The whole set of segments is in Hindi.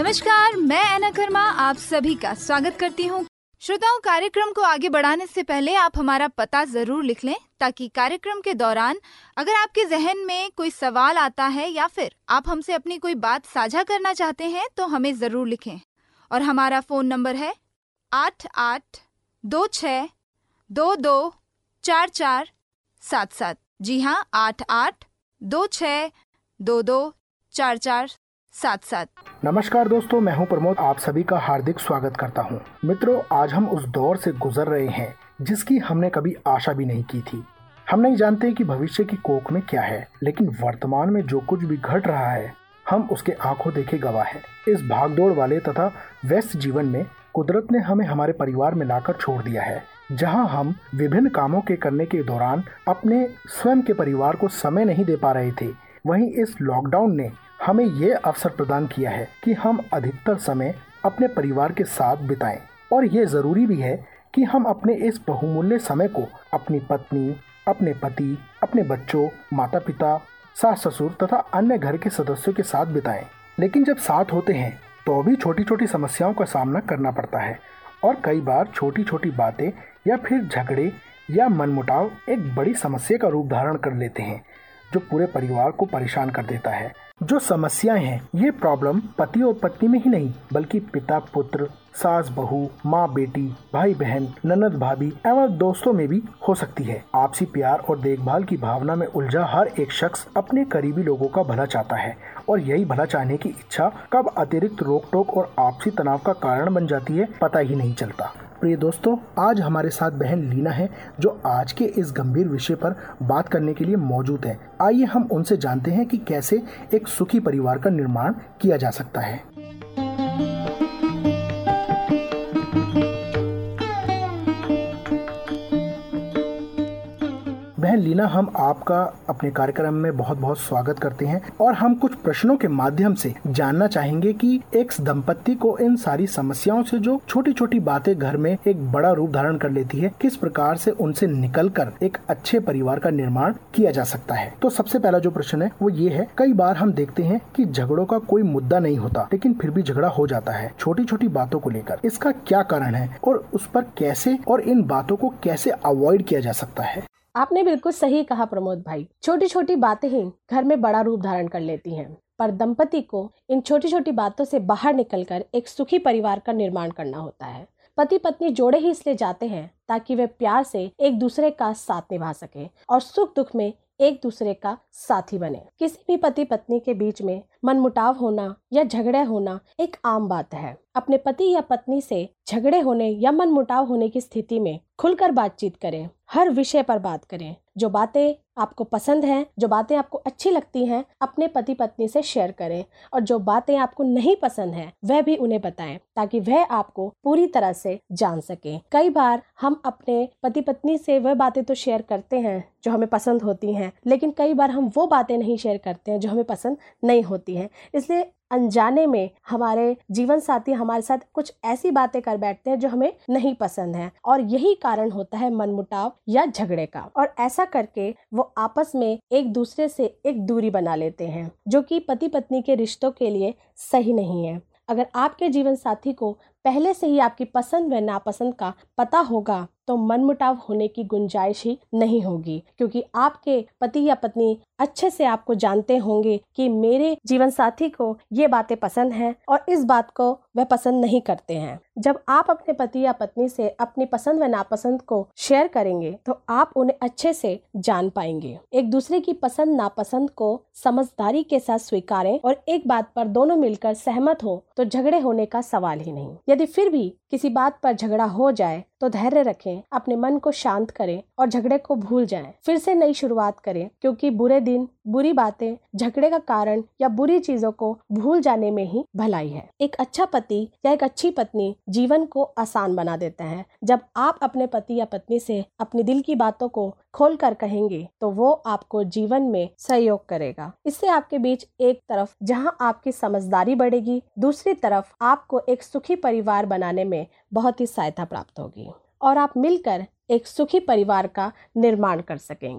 नमस्कार, मैं एना कर्मा आप सभी का स्वागत करती हूँ। श्रोताओं, कार्यक्रम को आगे बढ़ाने से पहले आप हमारा पता जरूर लिख लें, ताकि कार्यक्रम के दौरान अगर आपके जहन में कोई सवाल आता है या फिर आप हमसे अपनी कोई बात साझा करना चाहते हैं तो हमें जरूर लिखें। और हमारा फोन नंबर है 8826224477। जी हाँ, 8826224477। नमस्कार दोस्तों, मैं हूं प्रमोद, आप सभी का हार्दिक स्वागत करता हूं। मित्रों, आज हम उस दौर से गुजर रहे हैं जिसकी हमने कभी आशा भी नहीं की थी। हम नहीं जानते कि भविष्य की कोख में क्या है, लेकिन वर्तमान में जो कुछ भी घट रहा है हम उसके आंखों देखे गवाह हैं। इस भागदौड़ वाले तथा व्यस्त जीवन में कुदरत ने हमें हमारे परिवार में लाकर छोड़ दिया है, जहां हम विभिन्न कामों के करने के दौरान अपने स्वयं के परिवार को समय नहीं दे पा रहे थे। वहीं इस लॉकडाउन ने हमें ये अवसर प्रदान किया है कि हम अधिकतर समय अपने परिवार के साथ बिताएं, और ये ज़रूरी भी है कि हम अपने इस बहुमूल्य समय को अपनी पत्नी, अपने पति, अपने बच्चों, माता पिता, सास ससुर तथा अन्य घर के सदस्यों के साथ बिताएं। लेकिन जब साथ होते हैं तो भी छोटी छोटी समस्याओं का सामना करना पड़ता है, और कई बार छोटी छोटी बातें या फिर झगड़े या मनमुटाव एक बड़ी समस्या का रूप धारण कर लेते हैं, जो पूरे परिवार को परेशान कर देता है। जो समस्याएं हैं, ये प्रॉब्लम पति और पत्नी में ही नहीं, बल्कि पिता पुत्र, सास बहू, माँ बेटी, भाई बहन, ननद भाभी एवं दोस्तों में भी हो सकती है। आपसी प्यार और देखभाल की भावना में उलझा हर एक शख्स अपने करीबी लोगों का भला चाहता है, और यही भला चाहने की इच्छा कब अतिरिक्त रोक टोक और आपसी तनाव का कारण बन जाती है, पता ही नहीं चलता। प्रिय दोस्तों, आज हमारे साथ बहन लीना है, जो आज के इस गंभीर विषय पर बात करने के लिए मौजूद है। आइए हम उनसे जानते हैं कि कैसे एक सुखी परिवार का निर्माण किया जा सकता है। बहन लीना, हम आपका अपने कार्यक्रम में बहुत बहुत स्वागत करते हैं, और हम कुछ प्रश्नों के माध्यम से जानना चाहेंगे कि एक दंपत्ति को इन सारी समस्याओं से, जो छोटी छोटी बातें घर में एक बड़ा रूप धारण कर लेती है, किस प्रकार से उनसे निकलकर एक अच्छे परिवार का निर्माण किया जा सकता है। तो सबसे पहला जो प्रश्न है वो ये है, कई बार हम देखते हैं कि झगड़ों का कोई मुद्दा नहीं होता, लेकिन फिर भी झगड़ा हो जाता है छोटी छोटी बातों को लेकर। इसका क्या कारण है और उस पर कैसे और इन बातों को कैसे अवॉइड किया जा सकता है? आपने बिल्कुल सही कहा प्रमोद भाई। छोटी छोटी बातें ही घर में बड़ा रूप धारण कर लेती हैं, पर दंपति को इन छोटी छोटी बातों से बाहर निकलकर एक सुखी परिवार का निर्माण करना होता है। पति पत्नी जोड़े ही इसलिए जाते हैं ताकि वे प्यार से एक दूसरे का साथ निभा सके और सुख दुख में एक दूसरे का साथी बने। किसी भी पति पत्नी के बीच में मनमुटाव होना या झगड़े होना एक आम बात है। अपने पति या पत्नी से झगड़े होने या मनमुटाव होने की स्थिति में खुलकर बातचीत करें, हर विषय पर बात करें। जो बातें आपको पसंद हैं, जो बातें आपको अच्छी लगती हैं, अपने पति पत्नी से शेयर करें, और जो बातें आपको नहीं पसंद हैं वह भी उन्हें बताएं, ताकि वह आपको पूरी तरह से जान सके। कई बार हम अपने पति पत्नी से वह बातें तो शेयर करते हैं जो हमें पसंद होती हैं, लेकिन कई बार हम वो बातें नहीं शेयर करते हैं जो हमें पसंद नहीं होती हैं। इसलिए अनजाने में हमारे जीवन साथी हमारे साथ कुछ ऐसी बातें कर बैठते हैं जो हमें नहीं पसंद है, और यही कारण होता है मनमुटाव या झगड़े का। और ऐसा करके वो आपस में एक दूसरे से एक दूरी बना लेते हैं, जो कि पति पत्नी के रिश्तों के लिए सही नहीं है। अगर आपके जीवन साथी को पहले से ही आपकी पसंद व नापसंद का पता होगा तो मनमुटाव होने की गुंजाइश ही नहीं होगी, क्योंकि आपके पति या पत्नी अच्छे से आपको जानते होंगे कि मेरे जीवन साथी को ये बातें पसंद हैं और इस बात को वह पसंद नहीं करते हैं। जब आप अपने पति या पत्नी से अपनी पसंद व नापसंद को शेयर करेंगे तो आप उन्हें अच्छे से जान पाएंगे। एक दूसरे की पसंद नापसंद को समझदारी के साथ स्वीकारें और एक बात पर दोनों मिलकर सहमत हो तो झगड़े होने का सवाल ही नहीं। यदि फिर भी किसी बात पर झगड़ा हो जाए तो धैर्य रखें, अपने मन को शांत करें और झगड़े को भूल जाएं। फिर से नई शुरुआत करें, क्योंकि बुरे दिन, बुरी बातें, झगड़े का कारण या बुरी चीजों को भूल जाने में ही भलाई है। एक अच्छा पति या एक अच्छी पत्नी जीवन को आसान बना देता है। जब आप अपने पति या पत्नी से अपनी दिल की बातों को खोल कर कहेंगे तो वो आपको जीवन में सहयोग करेगा। इससे आपके बीच एक तरफ जहां आपकी समझदारी बढ़ेगी, दूसरी तरफ आपको एक सुखी परिवार बनाने में बहुत ही सहायता प्राप्त होगी और आप मिलकर एक सुखी परिवार का निर्माण कर सकेंगे।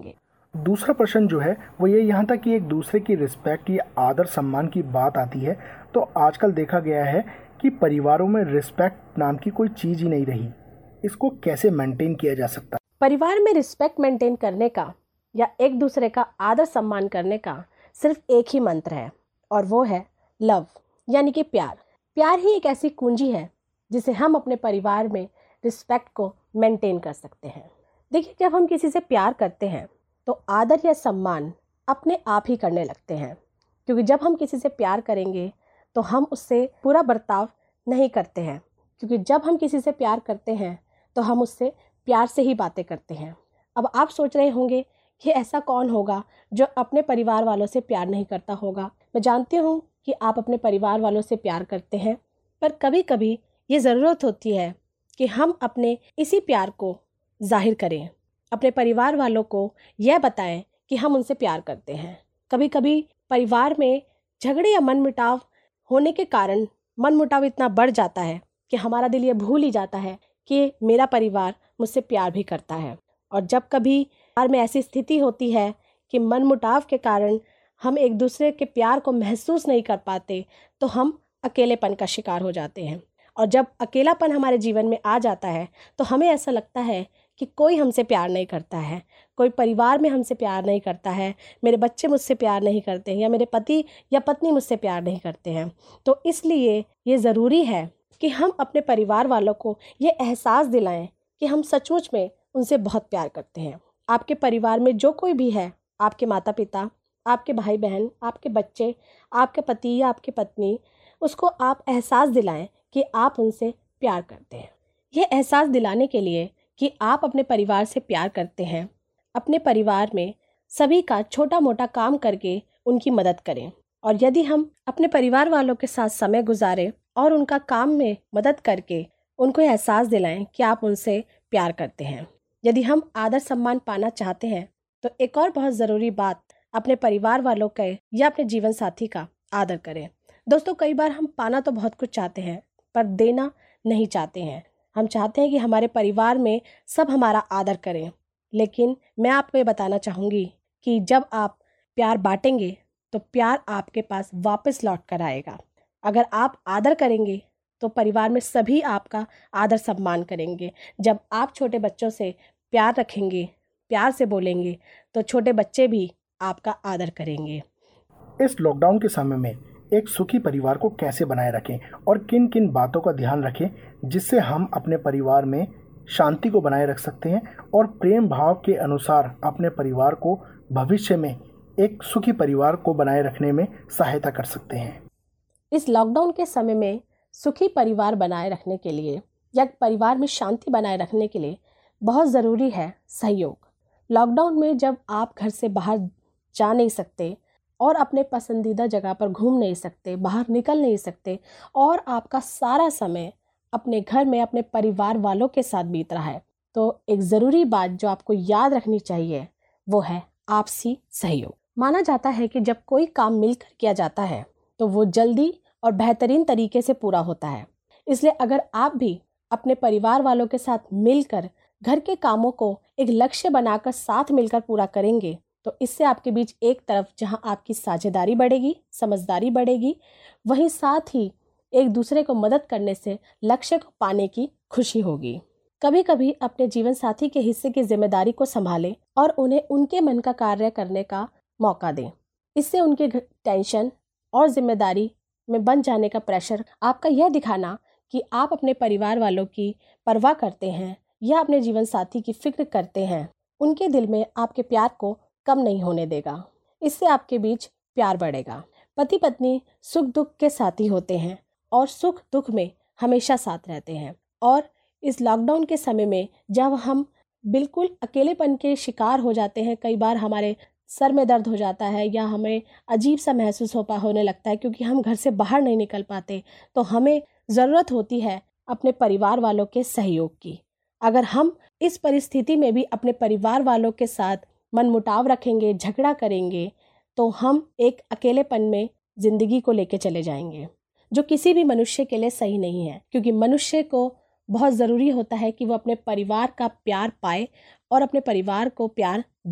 दूसरा प्रश्न जो है वो ये यहाँ तक कि एक दूसरे की रिस्पेक्ट या आदर सम्मान की बात आती है तो आजकल देखा गया है कि परिवारों में रिस्पेक्ट नाम की कोई चीज़ ही नहीं रही। इसको कैसे मेंटेन किया जा सकता है? परिवार में रिस्पेक्ट मेंटेन करने का या एक दूसरे का आदर सम्मान करने का सिर्फ एक ही मंत्र है और वो है लव, यानी कि प्यार। प्यार ही एक ऐसी कुंजी है जिसे हम अपने परिवार में रिस्पेक्ट को मेंटेन कर सकते हैं। देखिए, जब हम किसी से प्यार करते हैं तो आदर या सम्मान अपने आप ही करने लगते हैं, क्योंकि जब हम किसी से प्यार करेंगे तो हम उससे बुरा बर्ताव नहीं करते हैं, क्योंकि जब हम किसी से प्यार करते हैं तो हम उससे प्यार से ही बातें करते हैं। अब आप सोच रहे होंगे कि ऐसा कौन होगा जो अपने परिवार वालों से प्यार नहीं करता होगा। मैं जानती हूँ कि आप अपने परिवार वालों से प्यार करते हैं, पर कभी कभी ये ज़रूरत होती है कि हम अपने इसी प्यार को जाहिर करें, अपने परिवार वालों को यह बताएं कि हम उनसे प्यार करते हैं। कभी कभी परिवार में झगड़े या मनमुटाव होने के कारण मनमुटाव इतना बढ़ जाता है कि हमारा दिल ये भूल ही जाता है कि मेरा परिवार मुझसे प्यार भी करता है। और जब कभी परिवार में ऐसी स्थिति होती है कि मनमुटाव के कारण हम एक दूसरे के प्यार को महसूस नहीं कर पाते तो हम अकेलेपन का शिकार हो जाते हैं। और जब अकेलापन हमारे जीवन में आ जाता है तो हमें ऐसा लगता है कि कोई हमसे प्यार नहीं करता है, कोई परिवार में हमसे प्यार नहीं करता है, मेरे बच्चे मुझसे प्यार नहीं करते हैं या मेरे पति या पत्नी मुझसे प्यार नहीं करते हैं। तो इसलिए ये ज़रूरी है कि हम अपने परिवार वालों को ये एहसास दिलाएं कि हम सचमुच में उनसे बहुत प्यार करते हैं। आपके परिवार में जो कोई भी है, आपके माता पिता, आपके भाई बहन, आपके बच्चे, आपके पति या आपकी पत्नी, उसको आप एहसास दिलाएं कि आप उनसे प्यार करते हैं। ये एहसास दिलाने के लिए कि आप अपने परिवार से प्यार करते हैं, अपने परिवार में सभी का छोटा मोटा काम करके उनकी मदद करें। और यदि हम अपने परिवार वालों के साथ समय गुजारें और उनका काम में मदद करके उनको एहसास दिलाएं कि आप उनसे प्यार करते हैं। यदि हम आदर सम्मान पाना चाहते हैं तो एक और बहुत ज़रूरी बात, अपने परिवार वालों के या अपने जीवन साथी का आदर करें। दोस्तों, कई बार हम पाना तो बहुत कुछ चाहते हैं पर देना नहीं चाहते हैं। हम चाहते हैं कि हमारे परिवार में सब हमारा आदर करें, लेकिन मैं आपको ये बताना चाहूँगी कि जब आप प्यार बांटेंगे तो प्यार आपके पास वापस लौट कर आएगा। अगर आप आदर करेंगे तो परिवार में सभी आपका आदर सम्मान करेंगे। जब आप छोटे बच्चों से प्यार रखेंगे, प्यार से बोलेंगे, तो छोटे बच्चे भी आपका आदर करेंगे। इस लॉकडाउन के समय में एक सुखी परिवार को कैसे बनाए रखें और किन किन बातों का ध्यान रखें जिससे हम अपने परिवार में शांति को बनाए रख सकते हैं और प्रेम भाव के अनुसार अपने परिवार को भविष्य में एक सुखी परिवार को बनाए रखने में सहायता कर सकते हैं। इस लॉकडाउन के समय में सुखी परिवार बनाए रखने के लिए या परिवार में शांति बनाए रखने के लिए बहुत ज़रूरी है सहयोग। लॉकडाउन में जब आप घर से बाहर जा नहीं सकते और अपने पसंदीदा जगह पर घूम नहीं सकते, बाहर निकल नहीं सकते और आपका सारा समय अपने घर में अपने परिवार वालों के साथ बीत रहा है, तो एक ज़रूरी बात जो आपको याद रखनी चाहिए वो है आपसी सहयोग। माना जाता है कि जब कोई काम मिलकर किया जाता है तो वो जल्दी और बेहतरीन तरीके से पूरा होता है। इसलिए अगर आप भी अपने परिवार वालों के साथ मिलकर घर के कामों को एक लक्ष्य बनाकर साथ मिलकर पूरा करेंगे तो इससे आपके बीच एक तरफ जहां आपकी साझेदारी बढ़ेगी, समझदारी बढ़ेगी, वहीं साथ ही एक दूसरे को मदद करने से लक्ष्य को पाने की खुशी होगी। कभी कभी अपने जीवन साथी के हिस्से की जिम्मेदारी को संभालें और उन्हें उनके मन का कार्य करने का मौका दें। इससे उनके टेंशन और जिम्मेदारी में बन जाने का प्रेशर आपका यह दिखाना कि आप अपने परिवार वालों की परवाह करते हैं या अपने जीवन साथी की फिक्र करते हैं, उनके दिल में आपके प्यार को कम नहीं होने देगा। इससे आपके बीच प्यार बढ़ेगा। पति पत्नी सुख दुख के साथी होते हैं और सुख दुख में हमेशा साथ रहते हैं। और इस लॉकडाउन के समय में जब हम बिल्कुल अकेलेपन के शिकार हो जाते हैं, कई बार हमारे सर में दर्द हो जाता है या हमें अजीब सा महसूस होने लगता है क्योंकि हम घर से बाहर नहीं निकल पाते, तो हमें ज़रूरत होती है अपने परिवार वालों के सहयोग की। अगर हम इस परिस्थिति में भी अपने परिवार वालों के साथ मनमुटाव रखेंगे, झगड़ा करेंगे, तो हम एक अकेलेपन में ज़िंदगी को लेके चले जाएंगे, जो किसी भी मनुष्य के लिए सही नहीं है। क्योंकि मनुष्य को बहुत ज़रूरी होता है कि वो अपने परिवार का प्यार पाए और अपने परिवार को प्यार दे।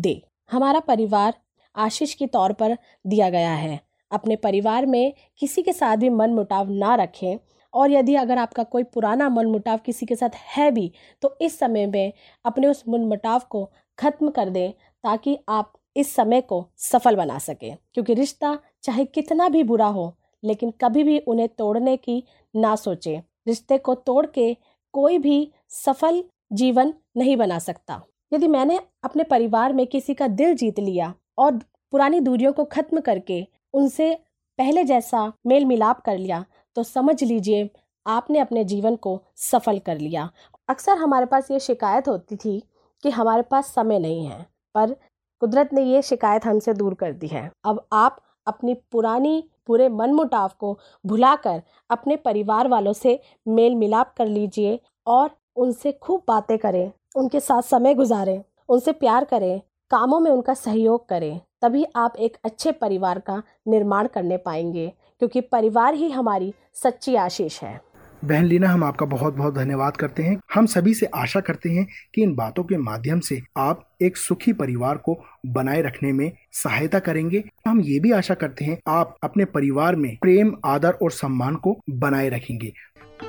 हमारा परिवार आशीष के तौर पर दिया गया है। अपने परिवार में किसी के साथ भी मनमुटाव ना रखें, और यदि अगर आपका कोई पुराना मनमुटाव किसी के साथ है भी तो इस समय में अपने उस मनमुटाव को खत्म कर दें, ताकि आप इस समय को सफल बना सकें। क्योंकि रिश्ता चाहे कितना भी बुरा हो, लेकिन कभी भी उन्हें तोड़ने की ना सोचें। रिश्ते को तोड़ के कोई भी सफल जीवन नहीं बना सकता। यदि मैंने अपने परिवार में किसी का दिल जीत लिया और पुरानी दूरियों को खत्म करके उनसे पहले जैसा मेल मिलाप कर लिया, तो समझ लीजिए आपने अपने जीवन को सफल कर लिया। अक्सर हमारे पास ये शिकायत होती थी कि हमारे पास समय नहीं है, पर कुदरत ने ये शिकायत हमसे दूर कर दी है। अब आप अपनी पूरे मनमुटाव को भुलाकर अपने परिवार वालों से मेल मिलाप कर लीजिए और उनसे खूब बातें करें, उनके साथ समय गुजारें, उनसे प्यार करें, कामों में उनका सहयोग करें। तभी आप एक अच्छे परिवार का निर्माण करने पाएंगे, क्योंकि परिवार ही हमारी सच्ची आशीष है। बहन लीना, हम आपका बहुत बहुत धन्यवाद करते हैं। हम सभी से आशा करते हैं कि इन बातों के माध्यम से आप एक सुखी परिवार को बनाए रखने में सहायता करेंगे। हम ये भी आशा करते हैं आप अपने परिवार में प्रेम, आदर और सम्मान को बनाए रखेंगे।